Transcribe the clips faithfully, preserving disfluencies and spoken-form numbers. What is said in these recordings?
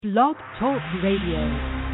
Blog Talk Radio.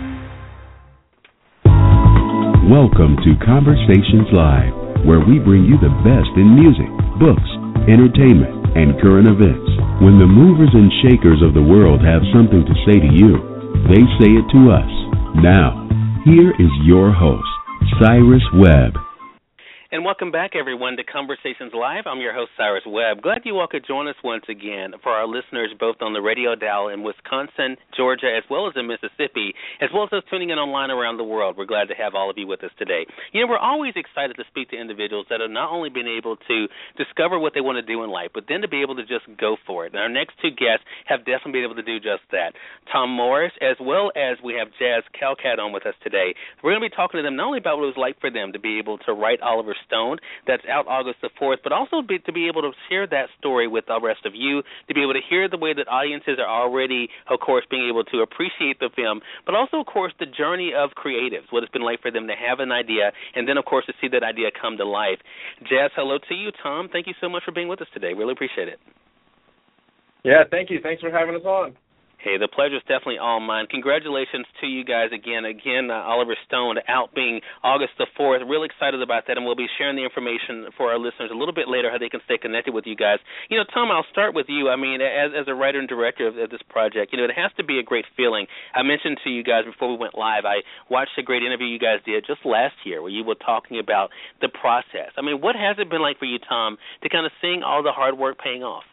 Welcome to Conversations Live, where we bring you the best in music, books, entertainment, and current events. When the movers and shakers of the world have something to say to you, they say it to us. Now, here is your host, Cyrus Webb. And welcome back, everyone, to Conversations Live. I'm your host, Cyrus Webb. Glad you all could join us once again. For our listeners both on the radio dial in Wisconsin, Georgia, as well as in Mississippi, as well as those tuning in online around the world, we're glad to have all of you with us today. You know, we're always excited to speak to individuals that have not only been able to discover what they want to do in life, but then to be able to just go for it. And our next two guests have definitely been able to do just that. Tom Morris, as well as we have Jazz Calcat on with us today. We're going to be talking to them not only about what it was like for them to be able to write Oliver Stone, that's out August the fourth, but also be, to be able to share that story with the rest of you, to be able to hear the way that audiences are already, of course, being able to appreciate the film, but also, of course, the journey of creatives, what it's been like for them to have an idea, and then, of course, to see that idea come to life. Jazz, hello to you. Tom, thank you so much for being with us today. Really appreciate it. Yeah, thank you. Thanks for having us on. Hey, the pleasure's definitely all mine. Congratulations to you guys again. Again, uh, Oliver Stone out being August the fourth. Really excited about that, and we'll be sharing the information for our listeners a little bit later how they can stay connected with you guys. You know, Tom, I'll start with you. I mean, as, as a writer and director of, of this project, you know, it has to be a great feeling. I mentioned to you guys before we went live, I watched a great interview you guys did just last year where you were talking about the process. I mean, what has it been like for you, Tom, to kind of seeing all the hard work paying off?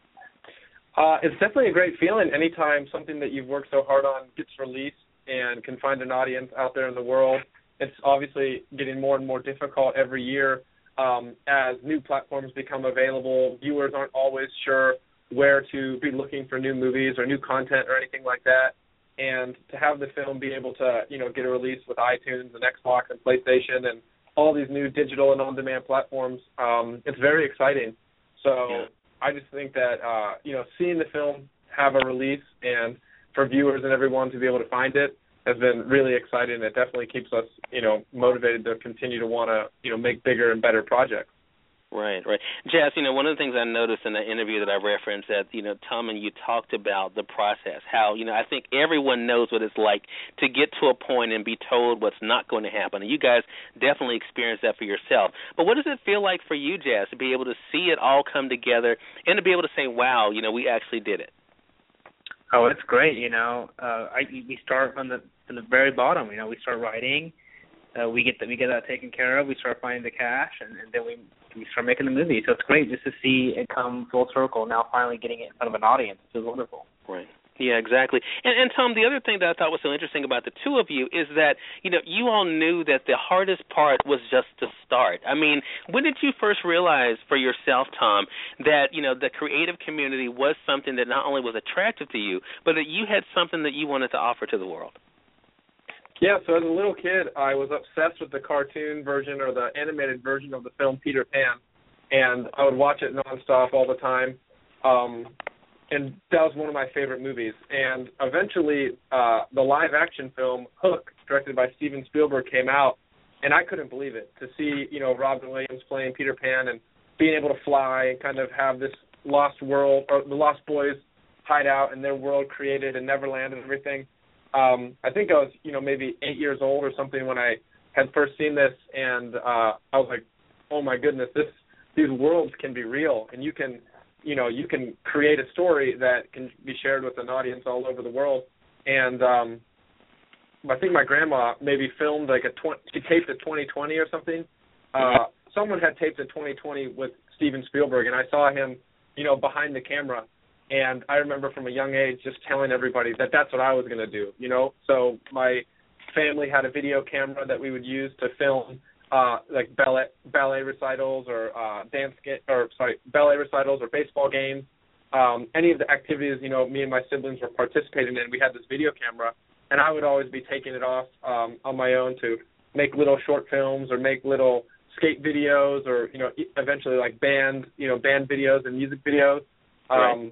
Uh, it's definitely a great feeling anytime something that you've worked so hard on gets released and can find an audience out there in the world. It's obviously getting more and more difficult every year um, as new platforms become available. Viewers aren't always sure where to be looking for new movies or new content or anything like that. And to have the film be able to, you know, get a release with iTunes and Xbox and PlayStation and all these new digital and on-demand platforms, um, it's very exciting. So yeah. I just think that, uh, you know, seeing the film have a release and for viewers and everyone to be able to find it has been really exciting. It definitely keeps us, you know, motivated to continue to want to, you know, make bigger and better projects. Right, right. Jazz, you know, one of the things I noticed in the interview that I referenced that, you know, Tom and you talked about the process, how, you know, I think everyone knows what it's like to get to a point and be told what's not going to happen. And you guys definitely experienced that for yourself. But what does it feel like for you, Jazz, to be able to see it all come together and to be able to say, wow, you know, we actually did it? Oh, it's great, you know. Uh, I, we start from the from the very bottom, you know. We start writing. Uh, we get the, we get that taken care of. We start finding the cash, and, and then we we start making the movie. So it's great just to see it come full circle. Now finally getting it in front of an audience. It's wonderful. Right. Yeah, exactly. And, and Tom, the other thing that I thought was so interesting about the two of you is that, you know, you all knew that the hardest part was just to start. I mean, when did you first realize for yourself, Tom, that, you know, the creative community was something that not only was attractive to you, but that you had something that you wanted to offer to the world? Yeah, so as a little kid, I was obsessed with the cartoon version or the animated version of the film Peter Pan, and I would watch it nonstop all the time, um, and that was one of my favorite movies. And eventually, uh, the live-action film Hook, directed by Steven Spielberg, came out, and I couldn't believe it. To see, you know, Robin Williams playing Peter Pan and being able to fly and kind of have this lost world, or the Lost Boys hideout and their world created in Neverland and everything. Um, I think I was, you know, maybe eight years old or something when I had first seen this, and uh, I was like, oh my goodness, this these worlds can be real, and you can, you know, you can create a story that can be shared with an audience all over the world. And um, I think my grandma maybe filmed like a twenty, she taped a twenty twenty or something. Uh, someone had taped a twenty twenty with Steven Spielberg, and I saw him, you know, behind the camera. And I remember from a young age just telling everybody that that's what I was going to do, you know. So my family had a video camera that we would use to film uh, like ballet, ballet recitals or uh, dance or sorry ballet recitals or baseball games. Um, any of the activities, you know, me and my siblings were participating in. We had this video camera, and I would always be taking it off um, on my own to make little short films or make little skate videos or, you know, eventually like band, you know, band videos and music videos. Um, right.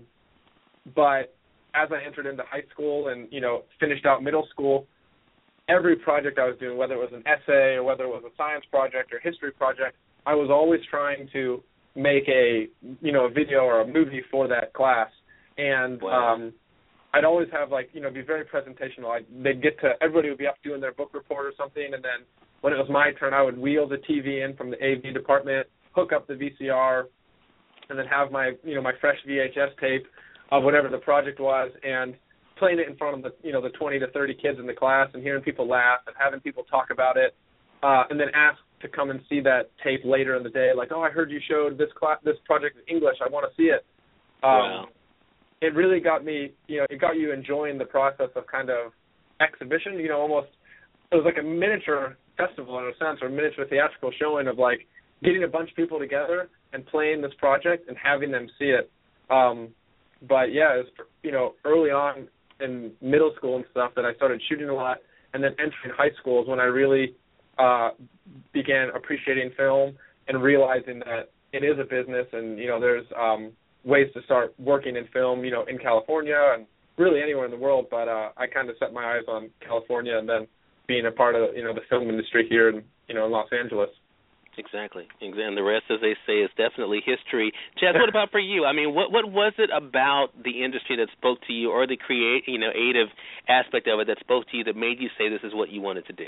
But as I entered into high school and, you know, finished out middle school, every project I was doing, whether it was an essay or whether it was a science project or history project, I was always trying to make a, you know, a video or a movie for that class. And wow. um, I'd always have, like, you know, be very presentational. I'd, they'd get to, everybody would be up doing their book report or something, and then when it was my turn, I would wheel the T V in from the A V department, hook up the V C R, and then have my, you know, my fresh V H S tape of whatever the project was, and playing it in front of the, you know, the twenty to thirty kids in the class and hearing people laugh and having people talk about it, uh, and then ask to come and see that tape later in the day, like, oh, I heard you showed this class, this project in English. I want to see it. Um, wow. It really got me, you know, it got you enjoying the process of kind of exhibition, you know, almost, it was like a miniature festival in a sense, or a miniature theatrical showing of, like, getting a bunch of people together and playing this project and having them see it. Um, but, yeah, it was, you know, early on in middle school and stuff that I started shooting a lot, and then entering high school is when I really uh, began appreciating film and realizing that it is a business, and, you know, there's um, ways to start working in film, you know, in California and really anywhere in the world. But uh, I kind of set my eyes on California and then being a part of, you know, the film industry here in, you know, in Los Angeles. Exactly. And the rest, as they say, is definitely history. Chaz, what about for you? I mean, what what was it about the industry that spoke to you, or the create, you know, creative aspect of it that spoke to you that made you say this is what you wanted to do?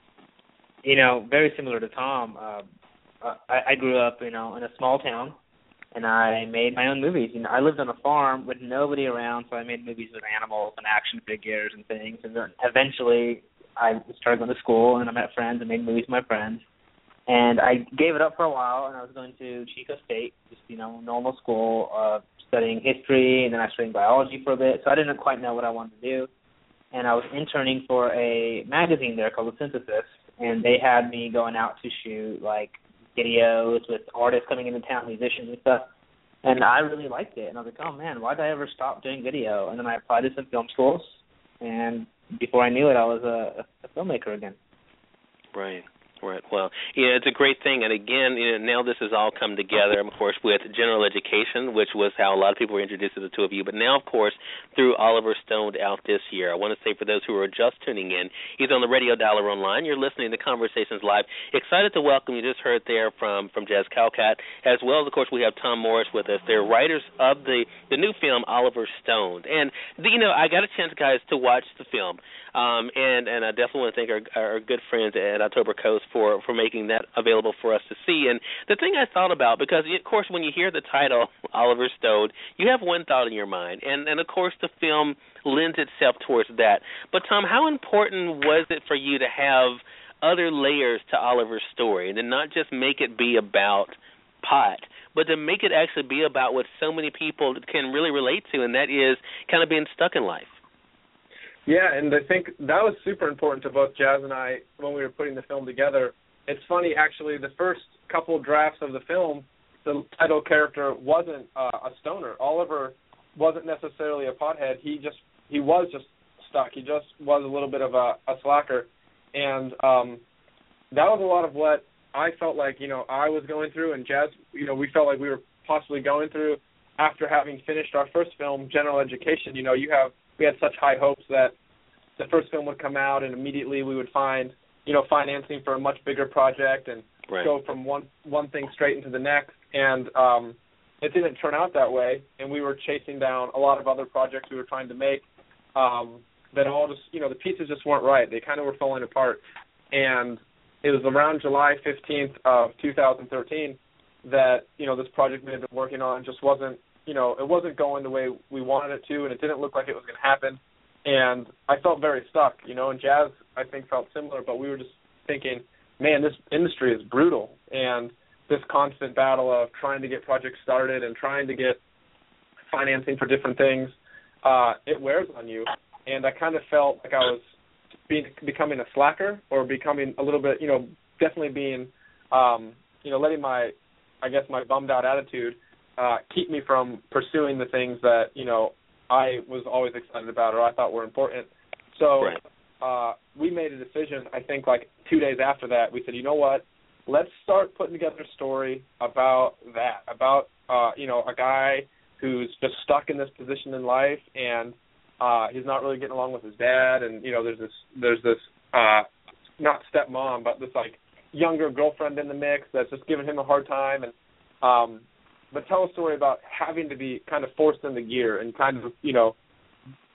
You know, very similar to Tom. Uh, I, I grew up, you know, in a small town, and I made my own movies. You know, I lived on a farm with nobody around, so I made movies with animals and action figures and things. And then eventually, I started going to school, and I met friends and made movies with my friends. And I gave it up for a while, and I was going to Chico State, just, you know, normal school, uh, studying history, and then I was studying biology for a bit. So I didn't quite know what I wanted to do. And I was interning for a magazine there called The Synthesis, and they had me going out to shoot, like, videos with artists coming into town, musicians and stuff. And I really liked it. And I was like, oh, man, why did I ever stop doing video? And then I applied to some film schools, and before I knew it, I was a, a filmmaker again. Right. Right. Well, yeah, it's a great thing. And again, you know, now this has all come together, of course, with General Education, which was how a lot of people were introduced to the two of you. But now, of course, through Oliver Stone out this year. I want to say for those who are just tuning in, either on the radio dial or online, you're listening to Conversations Live. Excited to welcome you. Just heard there from, from Jazz Calcat, as well as, of course, we have Tom Morris with us. They're writers of the, the new film, Oliver Stone. And, the, you know, I got a chance, guys, to watch the film. Um, and, and I definitely want to thank our, our good friends at October Coast for, for making that available for us to see. And the thing I thought about, because, of course, when you hear the title, Oliver Stone, you have one thought in your mind. And, and, of course, the film lends itself towards that. But, Tom, how important was it for you to have other layers to Oliver's story and to not just make it be about pot, but to make it actually be about what so many people can really relate to, and that is kind of being stuck in life? Yeah, and I think that was super important to both Jazz and I when we were putting the film together. It's funny, actually, the first couple drafts of the film, the title character wasn't uh, a stoner. Oliver wasn't necessarily a pothead. He just he was just stuck. He just was a little bit of a, a slacker, and um, that was a lot of what I felt like, you know, I was going through, and Jazz, you know, we felt like we were possibly going through after having finished our first film, General Education. You know, you have we had such high hopes that the first film would come out and immediately we would find, you know, financing for a much bigger project and right. go from one one thing straight into the next. And um, it didn't turn out that way, and we were chasing down a lot of other projects we were trying to make um, that all just, you know, the pieces just weren't right. They kind of were falling apart. And it was around July fifteenth of two thousand thirteen that, you know, this project we had been working on just wasn't, you know, it wasn't going the way we wanted it to, and it didn't look like it was going to happen. And I felt very stuck, you know, and Jazz, I think, felt similar, but we were just thinking, man, this industry is brutal, and this constant battle of trying to get projects started and trying to get financing for different things, uh, it wears on you. And I kind of felt like I was being, becoming a slacker or becoming a little bit, you know, definitely being, um, you know, letting my, I guess, my bummed out attitude uh, keep me from pursuing the things that, you know, I was always excited about or I thought were important. So right. uh, we made a decision, I think, like two days after that. We said, you know what, let's start putting together a story about that, about, uh, you know, a guy who's just stuck in this position in life and uh, he's not really getting along with his dad. And, you know, there's this, there's this uh, not stepmom, but this, like, younger girlfriend in the mix that's just giving him a hard time. And um but tell a story about having to be kind of forced into gear and kind of, you know,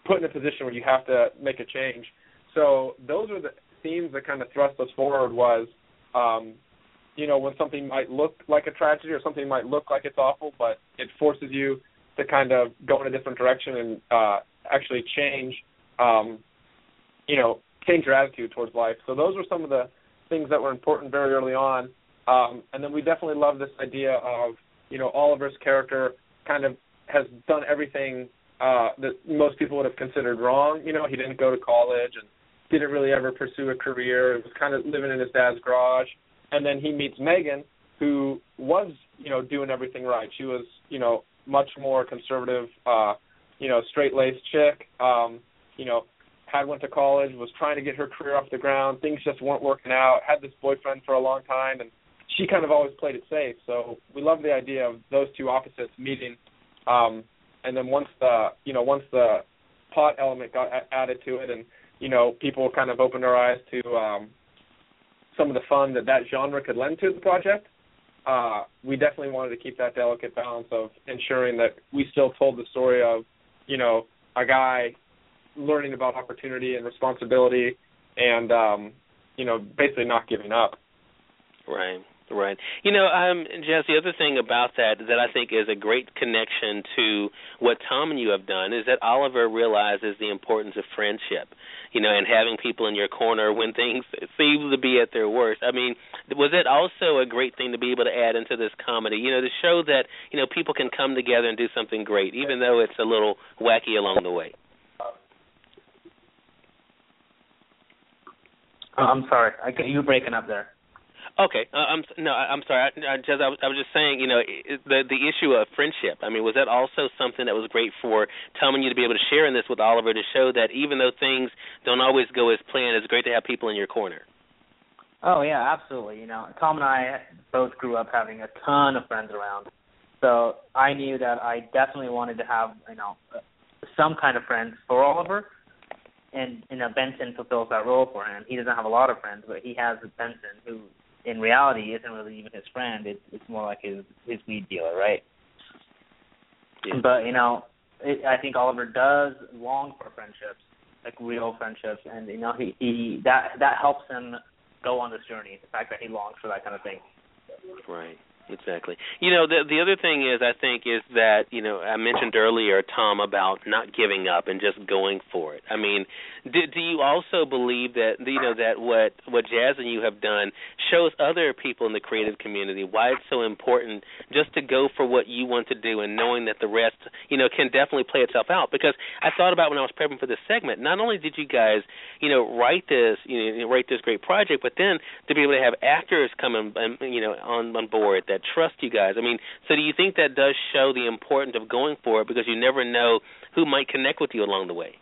put in a position where you have to make a change. So those are the themes that kind of thrust us forward was, um, you know, when something might look like a tragedy or something might look like it's awful, but it forces you to kind of go in a different direction and uh, actually change, um, you know, change your attitude towards life. So those were some of the things that were important very early on. Um, and then we definitely love this idea of, you know, Oliver's character kind of has done everything uh, that most people would have considered wrong. You know, he didn't go to college and didn't really ever pursue a career. He was kind of living in his dad's garage. And then he meets Megan, who was, you know, doing everything right. She was, you know, much more conservative, uh, you know, straight-laced chick, um, you know, had went to college, was trying to get her career off the ground. Things just weren't working out, had this boyfriend for a long time, and she kind of always played it safe. So we love the idea of those two opposites meeting. Um, and then once the, you know, once the pot element got a- added to it and, you know, people kind of opened their eyes to um, some of the fun that that genre could lend to the project, uh, we definitely wanted to keep that delicate balance of ensuring that we still told the story of, you know, a guy learning about opportunity and responsibility and, um, you know, basically not giving up. Right. Right. You know, um, Jazz, the other thing about that that I think is a great connection to what Tom and you have done is that Oliver realizes the importance of friendship, you know, and having people in your corner when things seem to be at their worst. I mean, was it also a great thing to be able to add into this comedy, you know, to show that, you know, people can come together and do something great, even though it's a little wacky along the way? Oh, I'm sorry. I, you were breaking up there. Okay, uh, I'm no, I'm sorry. I, I, just, I, was, I was just saying, you know, the the issue of friendship. I mean, was that also something that was great for Tom and you to be able to share in this with Oliver to show that even though things don't always go as planned, it's great to have people in your corner? Oh yeah, absolutely. You know, Tom and I both grew up having a ton of friends around, so I knew that I definitely wanted to have, you know, some kind of friends for Oliver. And you know, Benson fulfills that role for him. He doesn't have a lot of friends, but he has Benson, who in reality isn't really even his friend. It's it's more like his his weed dealer, right? Yeah. But you know, it, I think Oliver does long for friendships, like real friendships, and you know, he, he that that helps him go on this journey. The fact that he longs for that kind of thing. Right. Exactly. You know, the the other thing is, I think, is that, you know, I mentioned earlier, Tom, about not giving up and just going for it. I mean, do, do you also believe that, you know, that what, what Jazz and you have done shows other people in the creative community why it's so important just to go for what you want to do and knowing that the rest, you know, can definitely play itself out? Because I thought about when I was prepping for this segment, not only did you guys, you know, write this, you know, write this great project, but then to be able to have actors come in, you know, on, on board that trust you guys. I mean, so do you think that does show the importance of going for it because you never know who might connect with you along the way?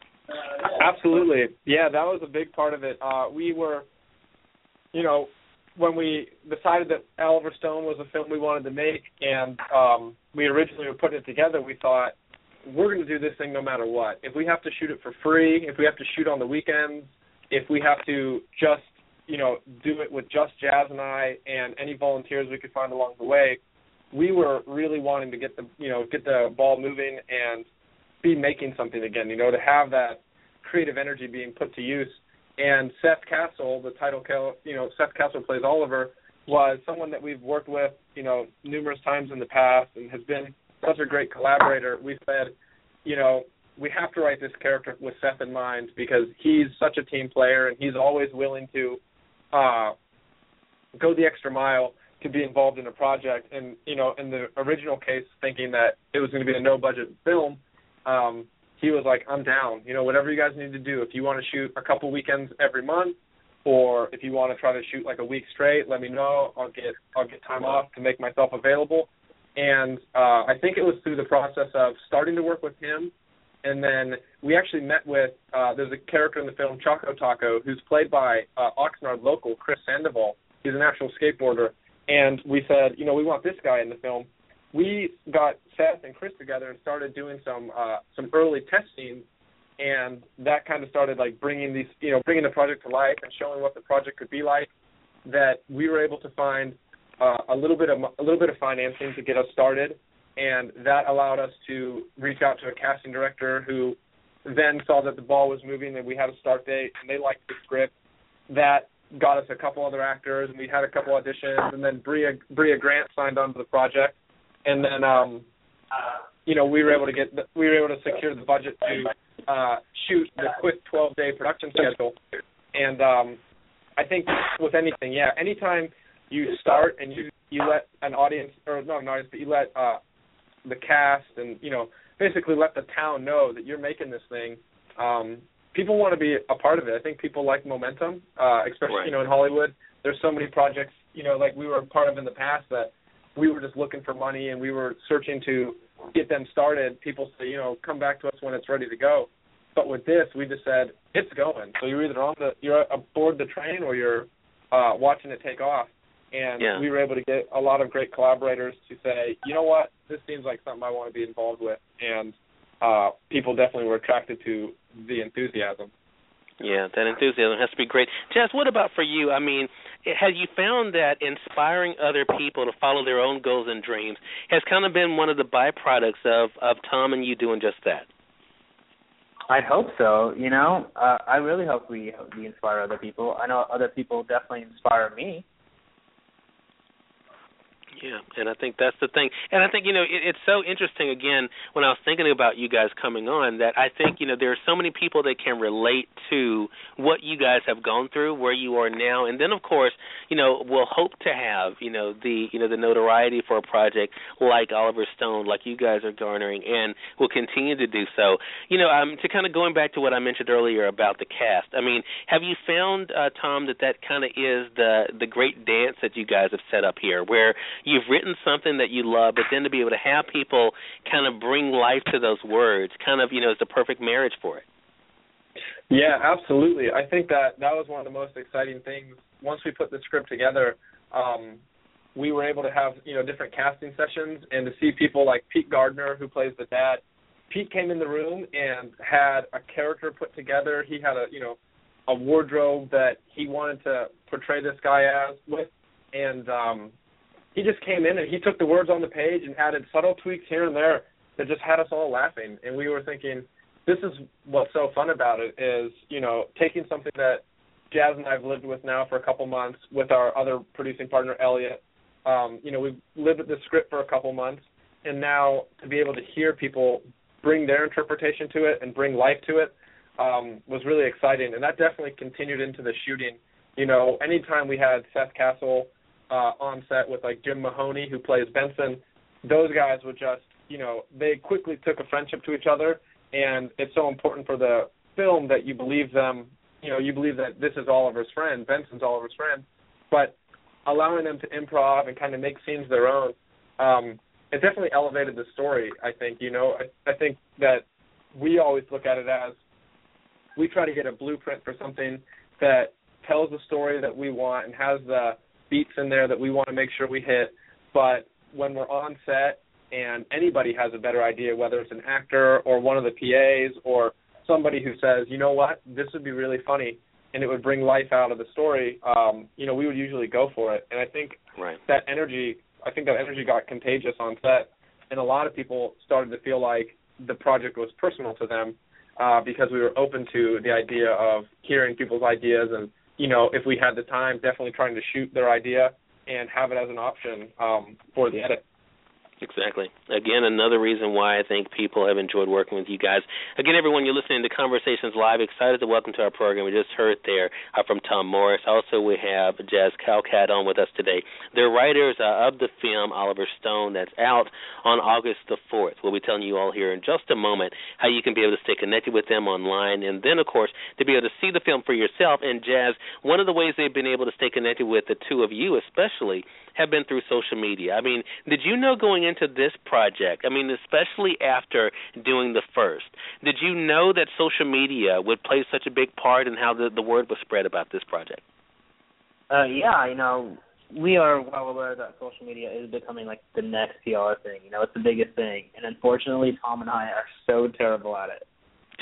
Absolutely. Yeah, that was a big part of it. Uh, we were, you know, when we decided that Oliver Stone was a film we wanted to make and um, we originally were putting it together, we thought, we're going to do this thing no matter what. If we have to shoot it for free, if we have to shoot on the weekends, if we have to just you know, do it with just Jazz and I and any volunteers we could find along the way, we were really wanting to get the, you know, get the ball moving and be making something again, you know, to have that creative energy being put to use. And Seth Castle, the title, you know, Seth Castle plays Oliver, was someone that we've worked with, you know, numerous times in the past and has been such a great collaborator. We said, you know, we have to write this character with Seth in mind because he's such a team player and he's always willing to Uh, go the extra mile to be involved in a project. And, you know, in the original case, thinking that it was going to be a no-budget film, um, he was like, I'm down. You know, whatever you guys need to do. If you want to shoot a couple weekends every month or if you want to try to shoot like a week straight, let me know. I'll get I'll get time off to make myself available. And uh, I think it was through the process of starting to work with him. And then we actually met with, uh, there's a character in the film, Choco Taco, who's played by uh, Oxnard local, Chris Sandoval. He's an actual skateboarder. And we said, you know, we want this guy in the film. We got Seth and Chris together and started doing some uh, some early test scenes. And that kind of started, like, bringing these, you know, bringing the project to life and showing what the project could be like, that we were able to find uh, a little bit of a little bit of financing to get us started. And that allowed us to reach out to a casting director who then saw that the ball was moving and we had a start date, and they liked the script. That got us a couple other actors, and we had a couple auditions, and then Bria Bria Grant signed on to the project, and then um, you know we were able to get the, we were able to secure the budget to uh, shoot the quick twelve-day production schedule, and um, I think with anything, yeah, anytime you start and you you let an audience or not an audience, but you let uh, the cast and you know basically let the town know that you're making this thing. Um, People want to be a part of it. I think people like momentum, uh, especially, right. you know, in Hollywood. There's so many projects, you know, like we were a part of in the past that we were just looking for money and we were searching to get them started. People say, you know, come back to us when it's ready to go. But with this, we just said, it's going. So you're either on the, you're aboard the train or you're uh, watching it take off. And yeah. we were able to get a lot of great collaborators to say, you know what, this seems like something I want to be involved with. And uh, people definitely were attracted to the enthusiasm. Yeah, that enthusiasm has to be great. Jazz, what about for you? I mean, have you found that inspiring other people to follow their own goals and dreams has kind of been one of the byproducts of, of Tom and you doing just that? I hope so. You know, uh, I really hope we we inspire other people. I know other people definitely inspire me. Yeah, and I think that's the thing. And I think, you know, it, it's so interesting, again, when I was thinking about you guys coming on, that I think, you know, there are so many people that can relate to what you guys have gone through, where you are now. And then, of course, you know, we'll hope to have, you know, the, you know, the notoriety for a project like Oliver Stone, like you guys are garnering, and will continue to do so. You know, um, to kind of going back to what I mentioned earlier about the cast, I mean, have you found, uh, Tom, that that kind of is the, the great dance that you guys have set up here, where you've written something that you love, but then to be able to have people kind of bring life to those words, kind of, you know, is the perfect marriage for it. Yeah, absolutely. I think that that was one of the most exciting things. Once we put the script together, um, we were able to have, you know, different casting sessions and to see people like Pete Gardner, who plays the dad. Pete came in the room and had a character put together. He had a, you know, a wardrobe that he wanted to portray this guy as with, and um, he just came in and he took the words on the page and added subtle tweaks here and there that just had us all laughing. And we were thinking, this is what's so fun about it is, you know, taking something that Jazz and I have lived with now for a couple months with our other producing partner, Elliot. Um, you know, we've lived with the script for a couple months, and now to be able to hear people bring their interpretation to it and bring life to it um, was really exciting. And that definitely continued into the shooting. You know, anytime we had Seth Castle Uh, on set with like Jim Mahoney, who plays Benson, those guys would just, you know, they quickly took a friendship to each other, and it's so important for the film that you believe them, you know, you believe that this is Oliver's friend, Benson's Oliver's friend, but allowing them to improv and kind of make scenes their own, um, it definitely elevated the story, I think, you know. I, I think that we always look at it as we try to get a blueprint for something that tells the story that we want and has the beats in there that we want to make sure we hit, but when we're on set and anybody has a better idea, whether it's an actor or one of the P As or somebody who says, you know what, this would be really funny and it would bring life out of the story, um, you know, we would usually go for it. And I think right. that energy, I think that energy got contagious on set, and a lot of people started to feel like the project was personal to them uh, because we were open to the idea of hearing people's ideas and, you know, if we had the time, definitely trying to shoot their idea and have it as an option um, for the edit. Exactly. Again, another reason why I think people have enjoyed working with you guys. Again, everyone, you're listening to Conversations Live. Excited to welcome to our program. We just heard there uh, from Tom Morris. Also, we have Jazz Calcat on with us today. They're writers uh, of the film Oliver Stone that's out on August the fourth. We'll be telling you all here in just a moment how you can be able to stay connected with them online, and then, of course, to be able to see the film for yourself. And, Jazz, one of the ways they've been able to stay connected with the two of you especially have been through social media. I mean, did you know going into this project, I mean, especially after doing the first, did you know that social media would play such a big part in how the, the word was spread about this project? Uh, yeah, you know, we are well aware that social media is becoming like the next P R thing. You know, it's the biggest thing. And unfortunately, Tom and I are so terrible at it.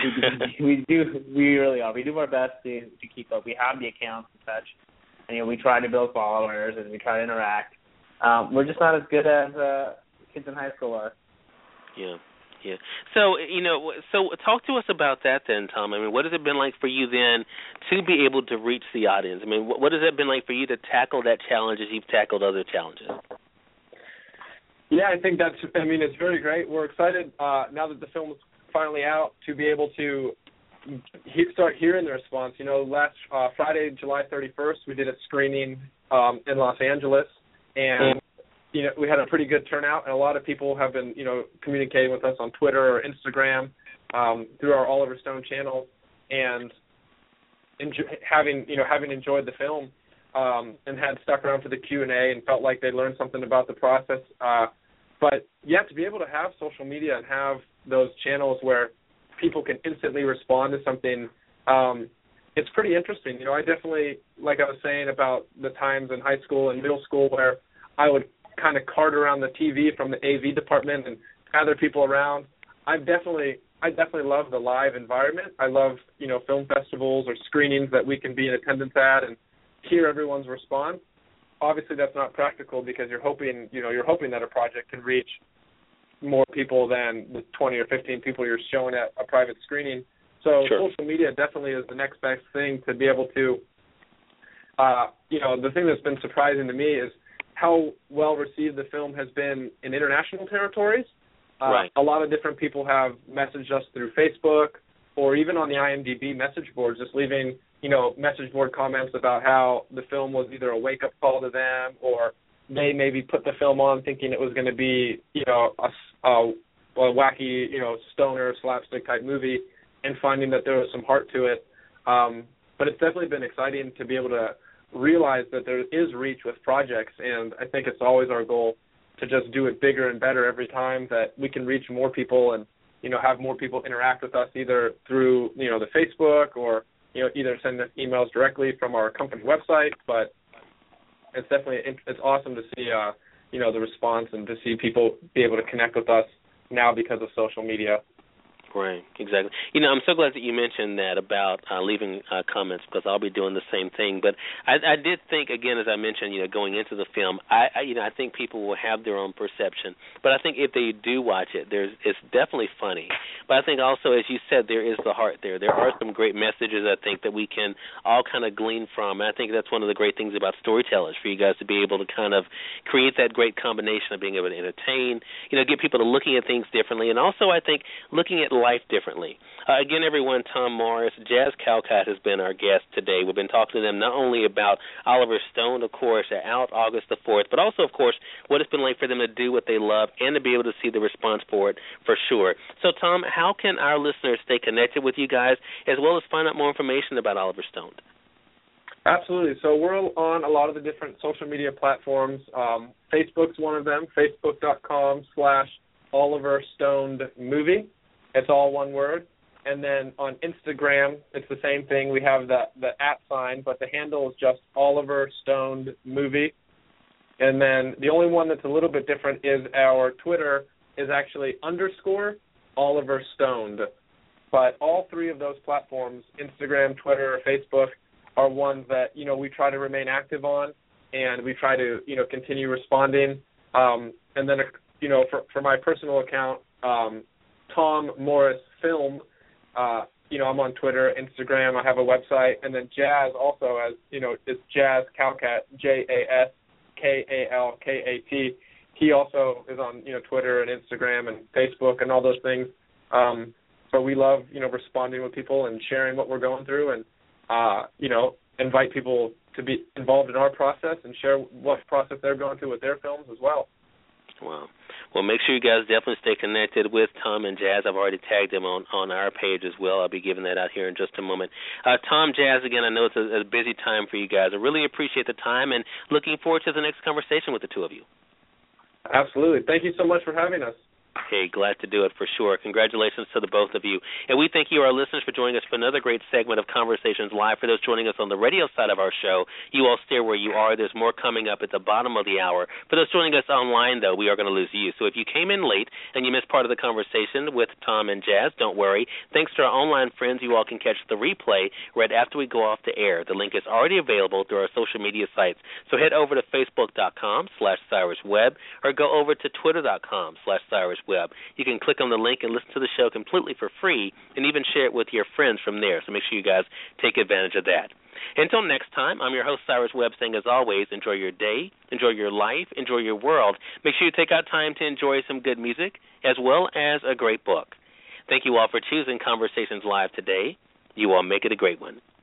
We, we do, we really are. We do our best to, to keep up. We have the accounts and such. And, you know, we try to build followers and we try to interact. Um, we're just not as good as uh, kids in high school are. Yeah. Yeah. So, you know, so talk to us about that then, Tom. I mean, what has it been like for you then to be able to reach the audience? I mean, what, what has it been like for you to tackle that challenge as you've tackled other challenges? Yeah, I think that's, I mean, it's very great. We're excited uh, now that the film is finally out to be able to he, start hearing the response. You know, last uh, Friday, July thirty-first, we did a screening um, in Los Angeles, and you know, we had a pretty good turnout, and a lot of people have been, you know, communicating with us on Twitter or Instagram um, through our Oliver Stone channel, and enjoy, having, you know, having enjoyed the film um, and had stuck around for the Q and A and felt like they learned something about the process. Uh, but yeah, to be able to have social media and have those channels where people can instantly respond to something, um, it's pretty interesting. You know, I definitely, like I was saying about the times in high school and middle school where I would kind of cart around the T V from the A V department and gather people around. I definitely, I definitely love the live environment. I love, you know, film festivals or screenings that we can be in attendance at and hear everyone's response. Obviously, that's not practical because you're hoping, you know, you're hoping that a project can reach more people than the twenty or fifteen people you're showing at a private screening. So sure. Social media definitely is the next best thing to be able to, uh, you know, the thing that's been surprising to me is how well received the film has been in international territories. Uh, right. A lot of different people have messaged us through Facebook or even on the I M D B message boards, just leaving, you know, message board comments about how the film was either a wake-up call to them or they maybe put the film on thinking it was going to be, you know, a, a, a wacky, you know, stoner slapstick type movie and finding that there was some heart to it. Um, but it's definitely been exciting to be able to realize that there is reach with projects, and I think it's always our goal to just do it bigger and better every time, that we can reach more people and, you know, have more people interact with us either through, you know, the Facebook or, you know, either send us emails directly from our company website. But it's definitely, it's awesome to see, uh, you know, the response and to see people be able to connect with us now because of social media. Right, exactly. You know, I'm so glad that you mentioned that about uh, leaving uh, comments because I'll be doing the same thing. But I, I did think, again, as I mentioned, you know, going into the film, I, I, you know, I think people will have their own perception. But I think if they do watch it, there's, it's definitely funny. But I think also, as you said, there is the heart there. There are some great messages, I think, that we can all kind of glean from. And I think that's one of the great things about storytellers, for you guys to be able to kind of create that great combination of being able to entertain, you know, get people to looking at things differently, and also, I think, looking at life differently. Uh, again, everyone, Tom Morris, Jazz Calcott has been our guest today. We've been talking to them not only about Oliver Stone, of course, out August the fourth, but also, of course, what it's been like for them to do what they love and to be able to see the response for it for sure. So, Tom, how can our listeners stay connected with you guys as well as find out more information about Oliver Stone? Absolutely. So we're on a lot of the different social media platforms. Um, Facebook's one of them, facebook.com slash Oliver Stoned Movie. It's all one word. And then on Instagram, it's the same thing. We have the, the at sign, but the handle is just Oliver Stoned Movie. And then the only one that's a little bit different is our Twitter is actually underscore Oliver Stoned. But all three of those platforms, Instagram, Twitter, or Facebook, are ones that, you know, we try to remain active on, and we try to, you know, continue responding. Um, and then, you know, for, for my personal account, um, Tom Morris Film, uh, you know, I'm on Twitter, Instagram, I have a website, and then Jazz also, as you know, is Jazz Calcat, J A S K A L K A T. He also is on, you know, Twitter and Instagram and Facebook and all those things. Um, so we love, you know, responding with people and sharing what we're going through, and uh, you know, invite people to be involved in our process and share what process they're going through with their films as well. Wow. Well, make sure you guys definitely stay connected with Tom and Jazz. I've already tagged them on, on our page as well. I'll be giving that out here in just a moment. Uh, Tom, Jazz, again, I know it's a, a busy time for you guys. I really appreciate the time and looking forward to the next conversation with the two of you. Absolutely. Thank you so much for having us. Okay, glad to do it for sure. Congratulations to the both of you. And we thank you, our listeners, for joining us for another great segment of Conversations Live. For those joining us on the radio side of our show, you all stay where you are. There's more coming up at the bottom of the hour. For those joining us online, though, we are going to lose you. So if you came in late and you missed part of the conversation with Tom and Jazz, don't worry. Thanks to our online friends, you all can catch the replay right after we go off the air. The link is already available through our social media sites. So head over to facebook.com slash Cyrus Webb or go over to twitter.com slash Cyrus Web. You can click on the link and listen to the show completely for free and even share it with your friends from there. So make sure you guys take advantage of that. Until next time, I'm your host, Cyrus Webb, saying as always, enjoy your day, enjoy your life, enjoy your world. Make sure you take out time to enjoy some good music as well as a great book. Thank you all for choosing Conversations Live today. You all make it a great one.